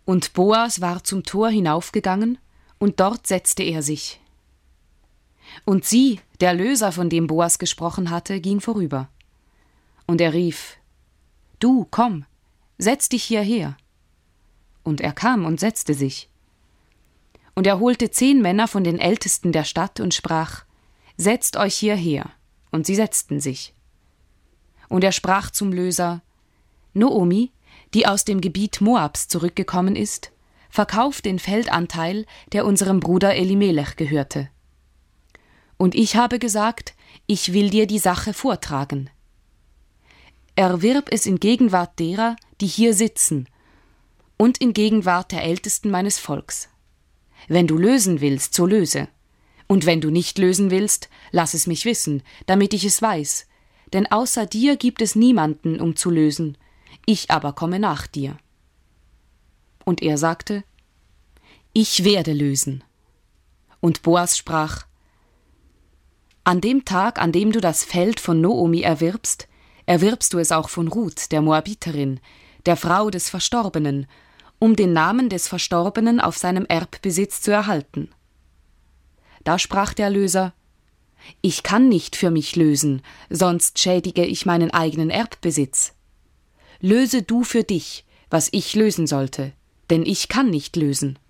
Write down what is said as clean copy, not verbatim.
Und Boas war zum Tor hinaufgegangen, und dort setzte er sich. Und sieh, der Löser, von dem Boas gesprochen hatte, ging vorüber. Und er rief: Du, komm, setz dich hierher. Und er kam und setzte sich. Und er holte 10 Männer von den Ältesten der Stadt und sprach: Setzt euch hierher. Und sie setzten sich. Und er sprach zum Löser: Noomi, die aus dem Gebiet Moabs zurückgekommen ist, verkauft den Feldanteil, der unserem Bruder Elimelech gehörte. Und ich habe gesagt, ich will dir die Sache vortragen. Erwirb es in Gegenwart derer, die hier sitzen, und in Gegenwart der Ältesten meines Volks. Wenn du lösen willst, so löse. Und wenn du nicht lösen willst, lass es mich wissen, damit ich es weiß. Denn außer dir gibt es niemanden, um zu lösen. Ich aber komme nach dir. Und er sagte: Ich werde lösen. Und Boas sprach: An dem Tag, an dem du das Feld von Noomi erwirbst, erwirbst du es auch von Ruth, der Moabiterin, der Frau des Verstorbenen, um den Namen des Verstorbenen auf seinem Erbbesitz zu erhalten. Da sprach der Löser: Ich kann nicht für mich lösen, sonst schädige ich meinen eigenen Erbbesitz. Löse du für dich, was ich lösen sollte, denn ich kann nicht lösen.